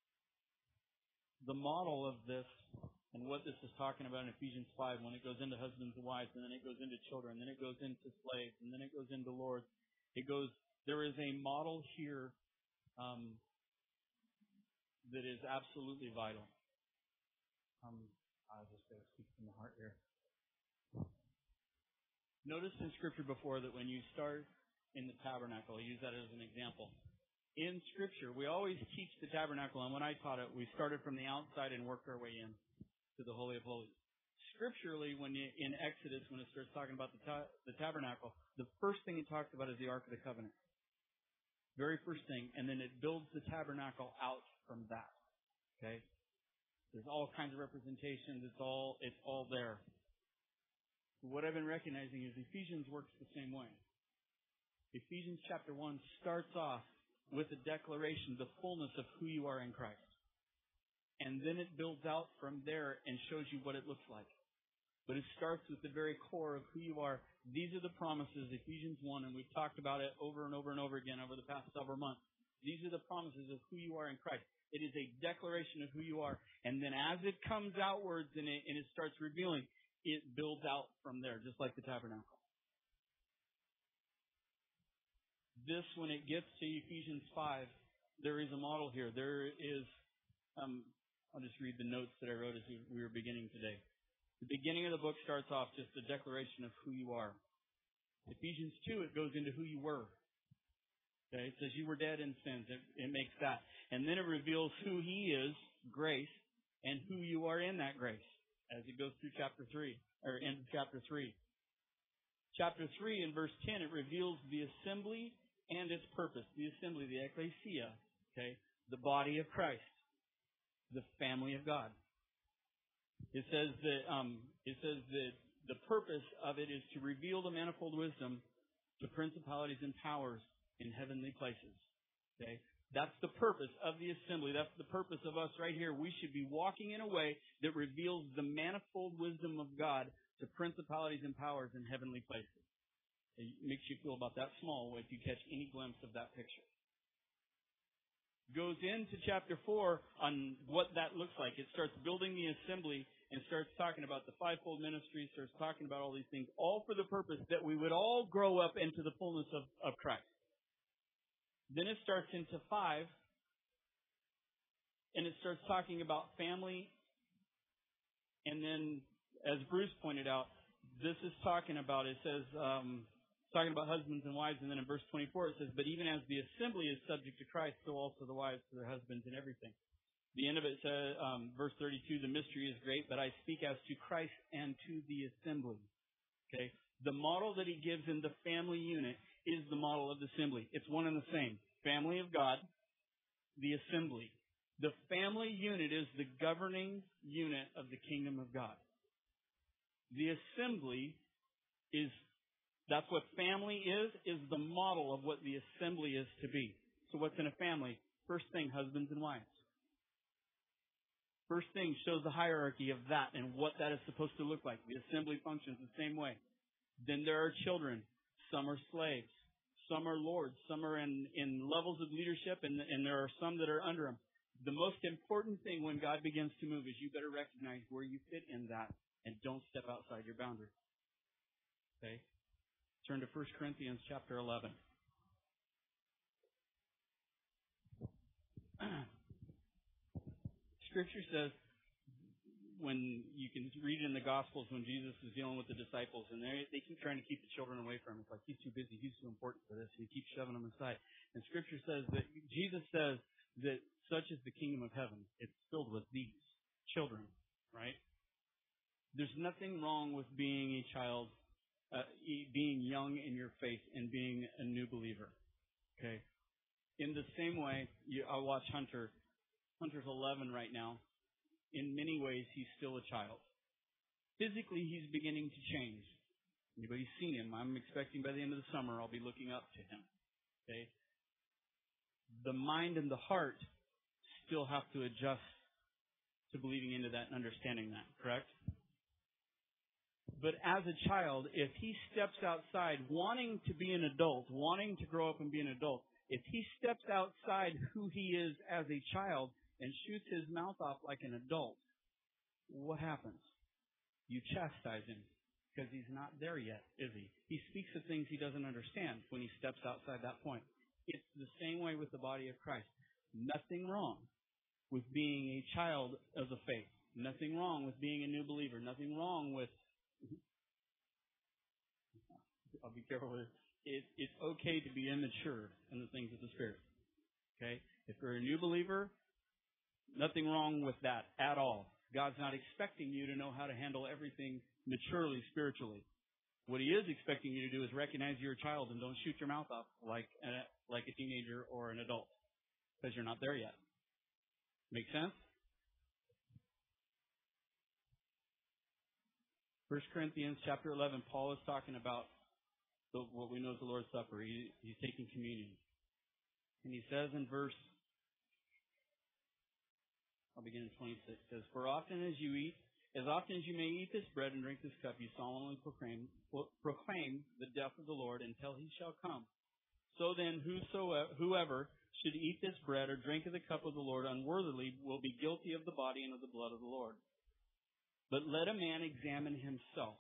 Speaker 2: The model of this and what this is talking about in Ephesians 5, when it goes into husbands and wives, and then it goes into children, then it goes into slaves, and then it goes into lords. There is a model here that is absolutely vital. I'll just speak from the heart here. Notice in Scripture before that when you start in the tabernacle, I use that as an example. In Scripture, we always teach the tabernacle, and when I taught it, we started from the outside and worked our way in to the Holy of Holies. Scripturally, in Exodus, when it starts talking about the tabernacle, the first thing it talks about is the Ark of the Covenant. Very first thing, and then it builds the tabernacle out from that. Okay? There's all kinds of representations. It's all there. What I've been recognizing is Ephesians works the same way. Ephesians chapter 1 starts off with a declaration, the fullness of who you are in Christ. And then it builds out from there and shows you what it looks like. But it starts with the very core of who you are. These are the promises, Ephesians 1, and we've talked about it over and over and over again over the past several months. These are the promises of who you are in Christ. It is a declaration of who you are. And then as it comes outwards and it starts revealing, it builds out from there, just like the tabernacle. This, when it gets to Ephesians 5, there is a model here. There is, I'll just read the notes that I wrote as we were beginning today. The beginning of the book starts off just a declaration of who you are. Ephesians 2, it goes into who you were. Okay, it says you were dead in sins. It makes that. And then it reveals who He is, grace, and who you are in that grace as it goes through chapter 3, or in chapter 3. Chapter 3 in verse 10, it reveals the assembly and its purpose. The assembly, the ecclesia, okay, the body of Christ, the family of God. It says that the purpose of it is to reveal the manifold wisdom to principalities and powers in heavenly places. Okay? That's the purpose of the assembly. That's the purpose of us right here. We should be walking in a way that reveals the manifold wisdom of God to principalities and powers in heavenly places. It makes you feel about that small if you catch any glimpse of that picture. Goes into chapter 4 on what that looks like. It starts building the assembly and starts talking about the fivefold ministry, starts talking about all these things, all for the purpose that we would all grow up into the fullness of Christ. Then it starts into 5, and it starts talking about family. And then, as Bruce pointed out, this is talking about, it says, talking about husbands and wives, and then in verse 24 it says, but even as the assembly is subject to Christ, so also the wives to their husbands in everything. The end of it says, verse 32, the mystery is great, but I speak as to Christ and to the assembly. Okay? The model that he gives in the family unit is the model of the assembly. It's one and the same. Family of God, the assembly. The family unit is the governing unit of the kingdom of God. The assembly is, that's what family is the model of what the assembly is to be. So what's in a family? First thing, husbands and wives. First thing shows the hierarchy of that and what that is supposed to look like. The assembly functions the same way. Then there are children. Some are slaves. Some are lords. Some are in levels of leadership, and there are some that are under them. The most important thing when God begins to move is you better recognize where you fit in that and don't step outside your boundary. Okay? Turn to 1 Corinthians chapter 11. Scripture says, when you can read in the Gospels when Jesus is dealing with the disciples, and they keep trying to keep the children away from him. It's like, he's too busy, he's too important for this, and he keeps shoving them aside. And Scripture says that, Jesus says that such is the kingdom of heaven. It's filled with these children, right? There's nothing wrong with being a child, being young in your faith and being a new believer, okay? In the same way, I watch Hunter. Hunter's 11 right now. In many ways, he's still a child. physically he's beginning to change. Anybody seen him? I'm expecting by the end of the summer I'll be looking up to him. Okay? The mind and the heart still have to adjust to believing into that and understanding that, correct? But as a child, if he steps outside wanting to be an adult, wanting to grow up and be an adult, if he steps outside who he is as a child and shoots his mouth off like an adult, what happens? You chastise him because he's not there yet, is he? He speaks of things he doesn't understand when he steps outside that point. It's the same way with the body of Christ. Nothing wrong with being a child of the faith. Nothing wrong with being a new believer. Nothing wrong with... I'll be careful with it. It's okay to be immature in the things of the Spirit. Okay? If you're a new believer, nothing wrong with that at all. God's not expecting you to know how to handle everything maturely, spiritually. What He is expecting you to do is recognize you're a child and don't shoot your mouth off like a teenager or an adult, because you're not there yet. Make sense? 1 Corinthians chapter 11, Paul is talking about what we know as the Lord's Supper. He's taking communion. And he says in verse, I'll begin in 26. It says, "For as often as you may eat this bread and drink this cup, you solemnly proclaim the death of the Lord until He shall come. So then, whoever should eat this bread or drink of the cup of the Lord unworthily will be guilty of the body and of the blood of the Lord. But let a man examine himself.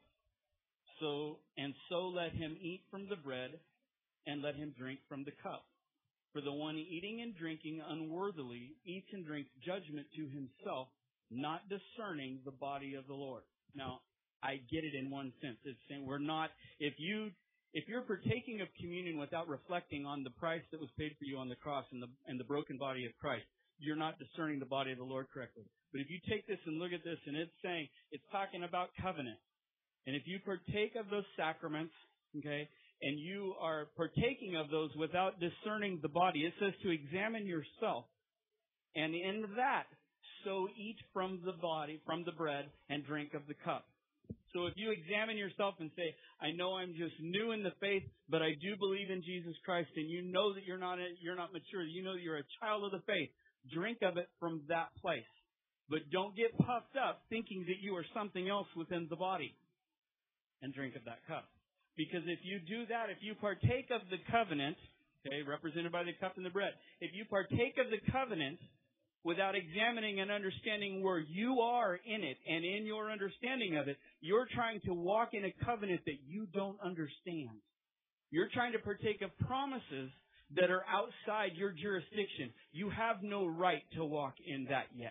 Speaker 2: So let him eat from the bread and let him drink from the cup. For the one eating and drinking unworthily eats and drinks judgment to himself, not discerning the body of the Lord." Now, I get it in one sense. It's saying if you're partaking of communion without reflecting on the price that was paid for you on the cross and the broken body of Christ, you're not discerning the body of the Lord correctly. But if you take this and look at this, and it's talking about covenant. And if you partake of those sacraments, okay, and you are partaking of those without discerning the body, it says to examine yourself. And in that, so eat from the body, from the bread, and drink of the cup. So if you examine yourself and say, I know I'm just new in the faith, but I do believe in Jesus Christ, and you know that you're not mature, you know that you're a child of the faith, drink of it from that place. But don't get puffed up thinking that you are something else within the body, and drink of that cup. Because if you do that, if you partake of the covenant, okay, represented by the cup and the bread, if you partake of the covenant without examining and understanding where you are in it and in your understanding of it, you're trying to walk in a covenant that you don't understand. You're trying to partake of promises that are outside your jurisdiction. You have no right to walk in that yet.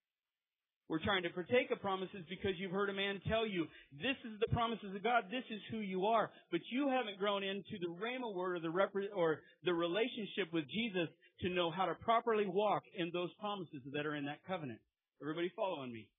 Speaker 2: We're trying to partake of promises because you've heard a man tell you, this is the promises of God, this is who you are. But you haven't grown into the Rhema word or the relationship with Jesus to know how to properly walk in those promises that are in that covenant. Everybody following me?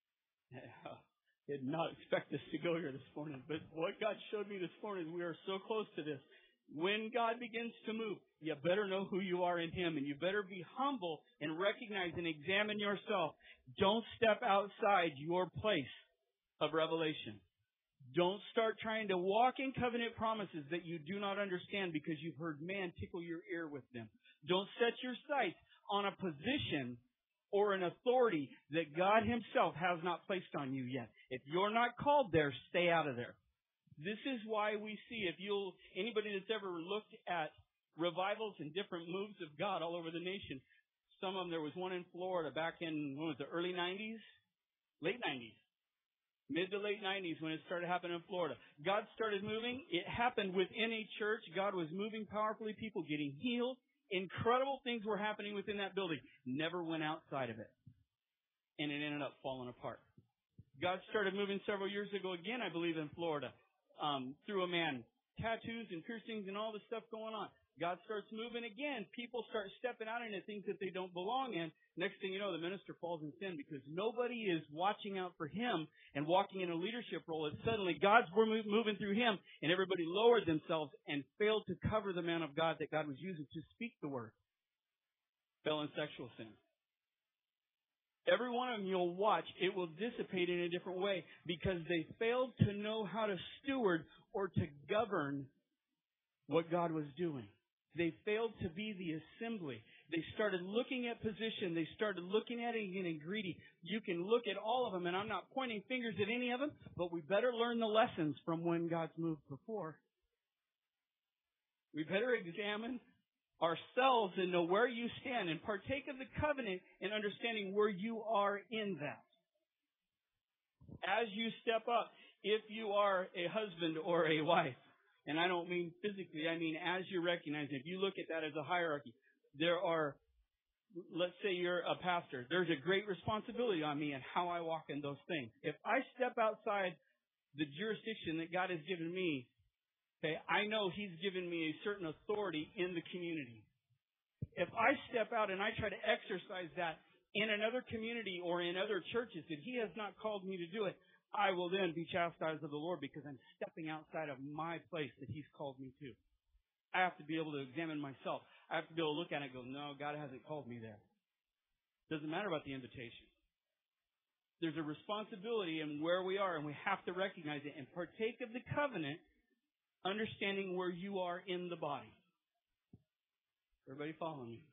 Speaker 2: I did not expect this to go here this morning, but what God showed me this morning, we are so close to this. When God begins to move, you better know who you are in Him, and you better be humble and recognize and examine yourself. Don't step outside your place of revelation. Don't start trying to walk in covenant promises that you do not understand because you've heard man tickle your ear with them. Don't set your sights on a position or an authority that God Himself has not placed on you yet. If you're not called there, stay out of there. This is why we see, anybody that's ever looked at revivals and different moves of God all over the nation, some of them, there was one in Florida back in, early 90s? Late 90s. Mid to late 90s when it started happening in Florida. God started moving. It happened within a church. God was moving powerfully, people getting healed. Incredible things were happening within that building. Never went outside of it. And it ended up falling apart. God started moving several years ago again, I believe, in Florida. Through a man, tattoos and piercings and all this stuff going on. God starts moving again. People start stepping out into things that they don't belong in. Next thing you know, the minister falls in sin because nobody is watching out for him and walking in a leadership role. And suddenly God's moving through him, and everybody lowered themselves and failed to cover the man of God that God was using to speak the word. Fell in sexual sin. Every one of them you'll watch, it will dissipate in a different way because they failed to know how to steward or to govern what God was doing. They failed to be the assembly. They started looking at position. They started looking at it and getting greedy. You can look at all of them, and I'm not pointing fingers at any of them, but we better learn the lessons from when God's moved before. We better examine ourselves and know where you stand and partake of the covenant and understanding where you are in that. As you step up, if you are a husband or a wife, and I don't mean physically, I mean as you recognize it, if you look at that as a hierarchy, there are, let's say you're a pastor, there's a great responsibility on me and how I walk in those things. If I step outside the jurisdiction that God has given me, okay, I know He's given me a certain authority in the community. If I step out and I try to exercise that in another community or in other churches that He has not called me to do it, I will then be chastised of the Lord because I'm stepping outside of my place that He's called me to. I have to be able to examine myself. I have to be able to look at it and go, no, God hasn't called me there. Doesn't matter about the invitation. There's a responsibility in where we are, and we have to recognize it and partake of the covenant, understanding where you are in the body. Everybody following me?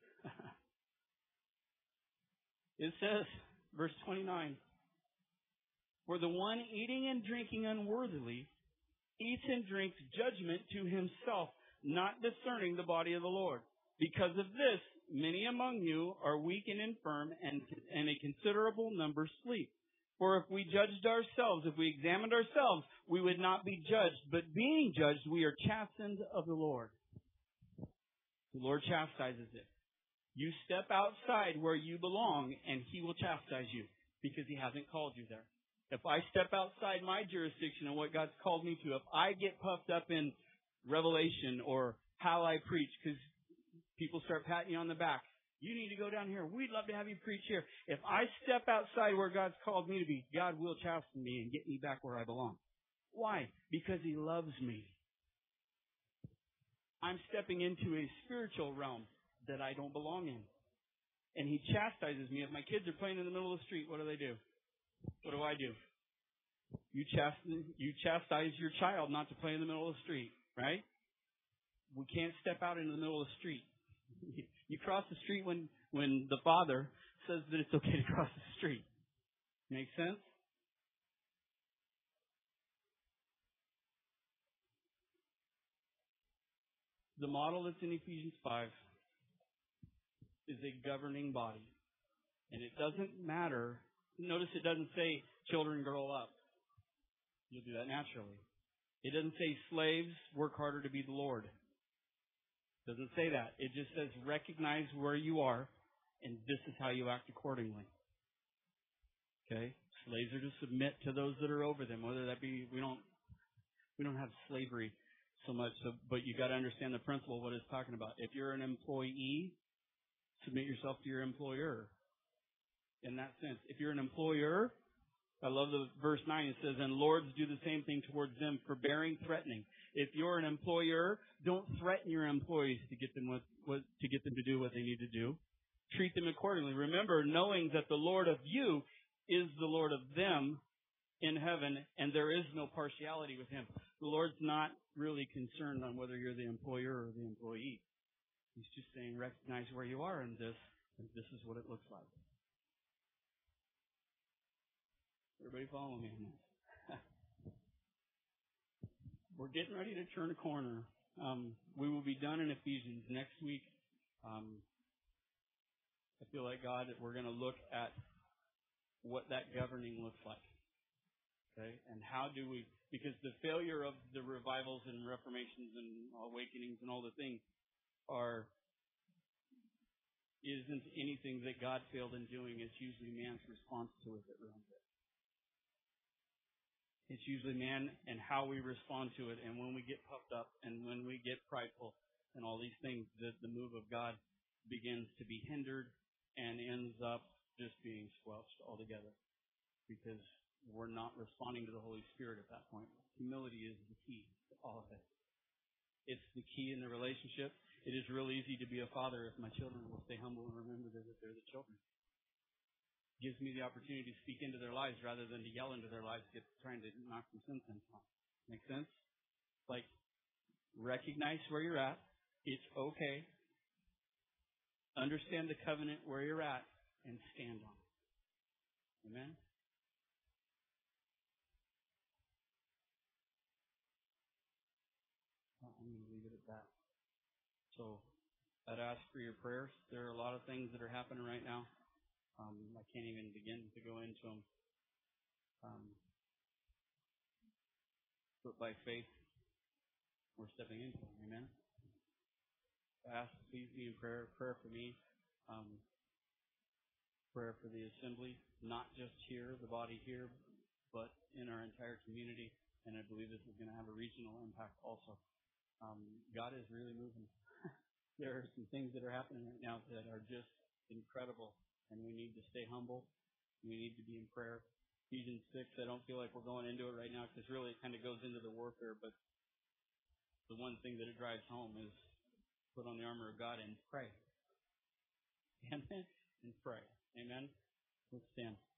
Speaker 2: It says, verse 29, "For the one eating and drinking unworthily eats and drinks judgment to himself, not discerning the body of the Lord. Because of this, many among you are weak and infirm, and a considerable number sleep. For if we judged ourselves, if we examined ourselves, we would not be judged. But being judged, we are chastened of the Lord." The Lord chastises it. You step outside where you belong, and He will chastise you because He hasn't called you there. If I step outside my jurisdiction and what God's called me to, if I get puffed up in revelation or how I preach, because people start patting you on the back, you need to go down here. We'd love to have you preach here. If I step outside where God's called me to be, God will chasten me and get me back where I belong. Why? Because He loves me. I'm stepping into a spiritual realm that I don't belong in. And He chastises me. If my kids are playing in the middle of the street, what do? What do I do? You chastise your child not to play in the middle of the street, right? We can't step out into the middle of the street. You cross the street when the father says that it's okay to cross the street. Make sense? The model that's in Ephesians 5 is a governing body. And it doesn't matter. Notice it doesn't say children grow up. You'll do that naturally. It doesn't say slaves work harder to be the Lord. It doesn't say that. It just says recognize where you are, and this is how you act accordingly. Okay? Slaves are to submit to those that are over them, whether that be, we don't have slavery so much, but you got to understand the principle of what it's talking about. If you're an employee, submit yourself to your employer. In that sense, if you're an employer, I love the verse 9. It says, "And lords do the same thing towards them, forbearing, threatening." If you're an employer, don't threaten your employees to get them to do what they need to do. Treat them accordingly. Remember, knowing that the Lord of you is the Lord of them in heaven, and there is no partiality with Him. The Lord's not really concerned on whether you're the employer or the employee. He's just saying, recognize where you are in this, and this is what it looks like. Everybody follow me on this? We're getting ready to turn a corner. We will be done in Ephesians next week. I feel like God that we're going to look at what that governing looks like. Okay? And how do we, because the failure of the revivals and reformations and awakenings and all the things isn't anything that God failed in doing. It's usually man's response to it that ruins it. It's usually man and how we respond to it. And when we get puffed up and when we get prideful and all these things, the move of God begins to be hindered and ends up just being squelched altogether because we're not responding to the Holy Spirit at that point. Humility is the key to all of it. It's the key in the relationship. It is real easy to be a father if my children will stay humble and remember that they're the children. gives me the opportunity to speak into their lives rather than to yell into their lives, trying to knock some sense into them. Make sense? Like, recognize where you're at. It's okay. Understand the covenant where you're at and stand on it. Amen? I'm going to leave it at that. So, I'd ask for your prayers. There are a lot of things that are happening right now. I can't even begin to go into them. But by faith, we're stepping into them. Amen? I ask, please be in prayer. Prayer for me. Prayer for the assembly, not just here, the body here, but in our entire community. And I believe this is going to have a regional impact also. God is really moving. There are some things that are happening right now that are just incredible, and we need to stay humble. We need to be in prayer. Ephesians 6, I don't feel like we're going into it right now because really it kind of goes into the warfare, but the one thing that it drives home is put on the armor of God and pray. Amen? And pray. Amen? Let's stand.